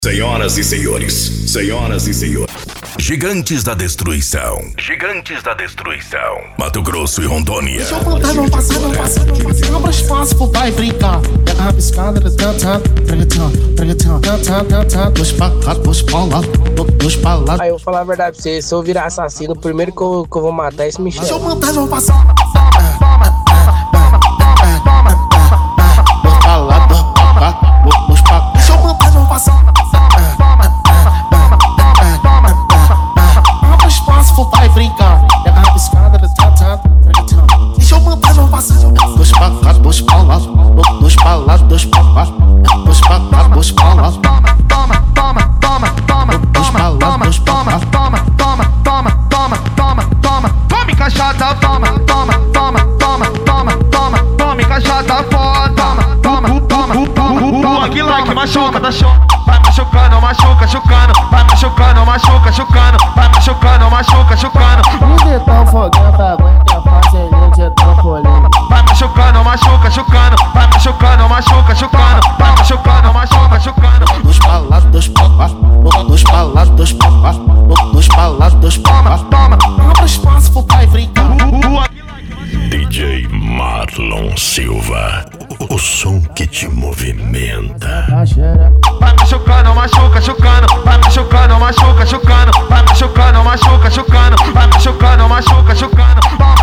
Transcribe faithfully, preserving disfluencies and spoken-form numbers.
Senhoras e senhores, senhoras e senhores. Gigantes da Destruição. Gigantes da Destruição. Mato Grosso e Rondônia. Deixa eu contar, não passar, não passar, não passar. Abra espaço pro pai brincar. Pega a rabiscada, tantã, tragatã, tragatã, tantã, tantã. Dois pra cá, dois pra lá, dois pra lá. Aí eu vou falar a verdade pra você, se eu virar assassino, o primeiro que eu, que eu vou matar é esse Michel. Deixa eu contar, não passar. Dois pra lá, dois pra cá, dois pra cá. Deixa eu contar, não passar. Abra espaço pro pai brincar. Pega a rabiscada, tantã, tragatã. Deixa eu contar, não passar. Dois pra cá, dois pra lá, dois pra lá, dois pra cá, dois pra cá, dois pra lá. Toma, toma, toma, toma, toma, Dois pra lá, dois pra toma, cá. toma, toma, toma, toma, toma, toma, tome cachaça, toma, toma, toma, toma, toma, toma, tome cachaça, foda, toma, toma, toma, like, like, machuca, tá show, vai machucando, machuca, chucando, vai machucando, machuca, chucando, vai machucando, machuca, chucando, Um detão fogando, aguenta a fazenda de trampolim. vai machucando, machuca, chucando, vai machucando, machuca, chucando, vai machucando, machuca, chucando. Dois pra lá, dois pra cá, dois pra lá, dois pra cá, dois pra lá, dois pra cá. Toma, Abra espaço pro pai brincar. D J Marlon Silva. O, o som que te movimenta. vai machucando, machuca, chucando, vai machucando, machuca, chucando, vai machucando, machuca, chucando, vai machucando, machuca, chucando.